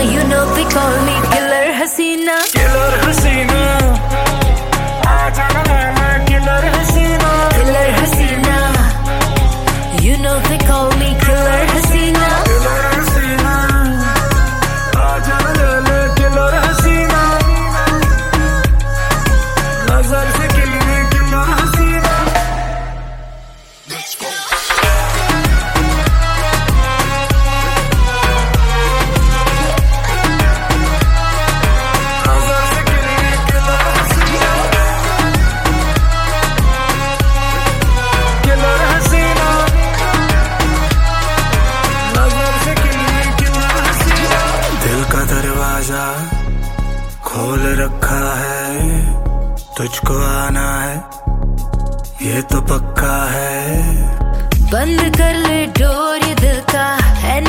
you know they call me killer Hasina, killer हसीना, आजा मैं killer Hasina, killer Hasina, you know they call me killer Hasina, killer हसीना, आजा ले killer हसीना, नजर से किल में killer हसीना। Let's go। दरवाजा खोल रखा है, तुझको आना है ये तो पक्का है। बंद कर ले डोर ये दिल का है